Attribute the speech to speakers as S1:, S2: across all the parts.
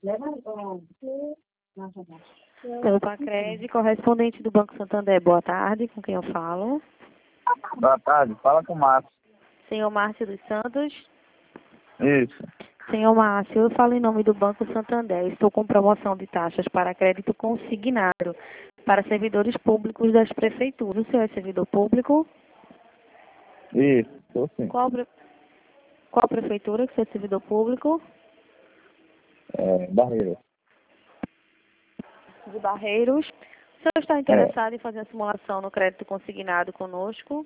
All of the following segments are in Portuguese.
S1: Pelo Pacred, correspondente do Banco Santander. Boa tarde, com quem eu falo?
S2: Boa tarde, fala com o Márcio.
S1: Senhor Márcio dos Santos.
S2: Isso.
S1: Senhor Márcio, eu falo em nome do Banco Santander. Estou com promoção de taxas para crédito consignado para servidores públicos das prefeituras. O senhor é servidor público?
S2: Isso, estou sim.
S1: Qual prefeitura que o senhor é servidor público?
S2: Barreira.
S1: De Barreiros. O senhor está interessado em fazer a simulação no crédito consignado conosco?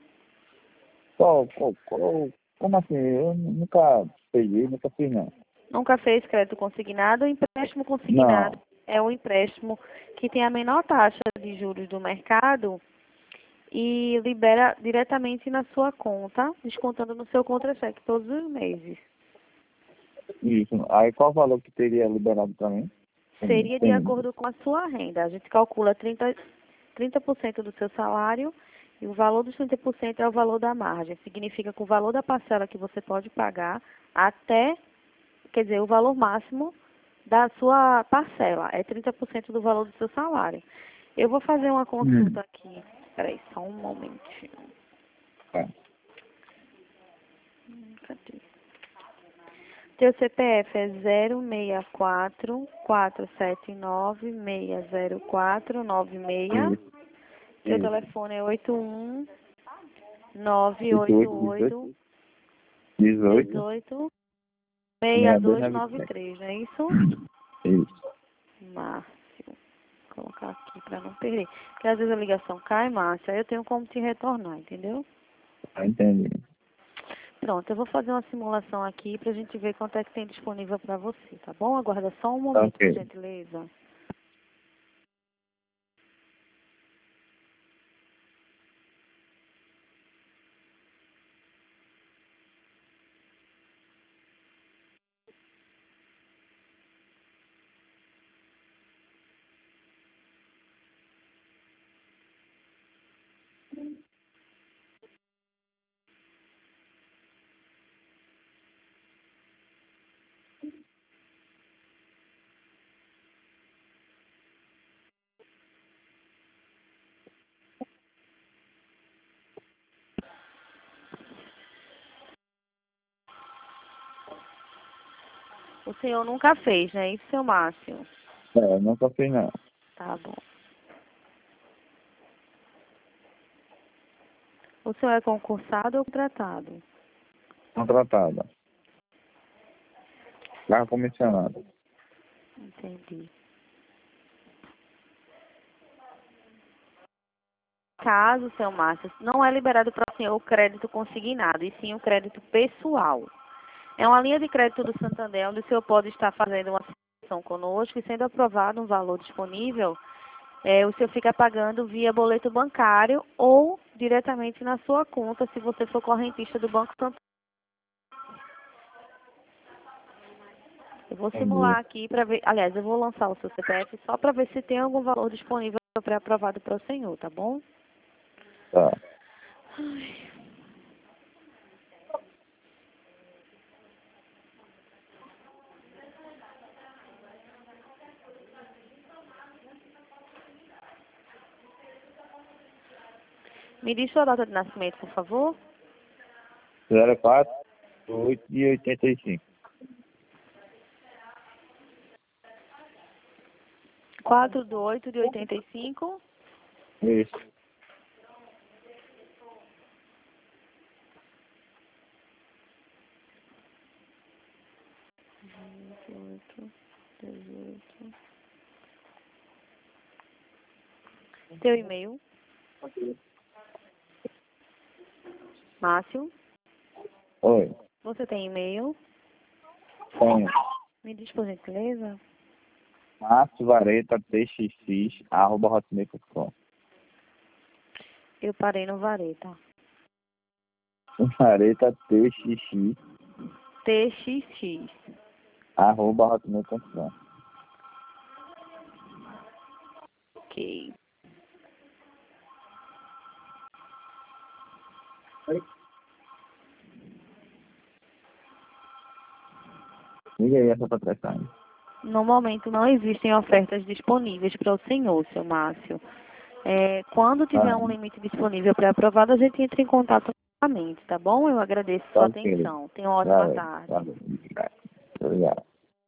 S2: Como assim? Eu nunca peguei, nunca fiz não.
S1: Nunca fez crédito consignado? Empréstimo consignado
S2: Não.
S1: é um empréstimo que tem a menor taxa de juros do mercado e libera diretamente na sua conta, descontando no seu contra-cheque todos os meses.
S2: Isso. Aí qual o valor que teria liberado para mim?
S1: Seria de
S2: Sim.
S1: acordo com a sua renda. A gente calcula 30% do seu salário e o valor dos 30% é o valor da margem. Significa que o valor da parcela que você pode pagar quer dizer, o valor máximo da sua parcela é 30% do valor do seu salário. Eu vou fazer uma consulta aqui. Espera aí, só um momentinho.
S2: Tá.
S1: Cadê? Teu CPF é 064-479-60496. Teu telefone é 81988 18 6293, não é isso?
S2: Isso.
S1: Márcio. Vou colocar aqui para não perder. Porque às vezes a ligação cai, Márcio, aí eu tenho como te retornar, entendeu?
S2: Entendi.
S1: Pronto, eu vou fazer uma simulação aqui pra gente ver quanto é que tem disponível para você, tá bom? Aguarda só um momento,
S2: Ok.
S1: por gentileza. O senhor nunca fez, né? Isso, seu Márcio?
S2: Nunca fiz não.
S1: Tá bom. O senhor é concursado ou contratado?
S2: Contratada. Carro comissionado.
S1: Entendi. Caso, seu Márcio, não é liberado para o senhor o crédito consignado, e sim o crédito pessoal. É uma linha de crédito do Santander, onde o senhor pode estar fazendo uma simulação conosco e sendo aprovado um valor disponível, o senhor fica pagando via boleto bancário ou diretamente na sua conta, se você for correntista do Banco Santander. Eu vou simular aqui para ver, aliás, eu vou lançar o seu CPF só para ver se tem algum valor disponível pré-aprovado para o senhor, tá bom?
S2: Tá.
S1: Me diz sua data de nascimento, por favor.
S2: 04 8 de 85.
S1: 4/8/85.
S2: Isso.
S1: Teu e-mail. Márcio,
S2: Oi.
S1: você tem e-mail?
S2: Tenho.
S1: Me diz, por gentileza.
S2: Márcio Vareta TXX @hotmail.com.
S1: Eu parei no Vareta.
S2: Vareta TXX
S1: TXX.
S2: @hotmail.com.
S1: Ok.
S2: Liga aí essa pra prestar.
S1: No momento não existem ofertas disponíveis para o senhor, seu Márcio. Quando tiver um limite disponível pré-aprovado, a gente entra em contato novamente, tá bom? Eu agradeço sua
S2: Ok.
S1: atenção. Tenha uma ótima
S2: Valeu,
S1: tarde.
S2: valeu. Obrigado.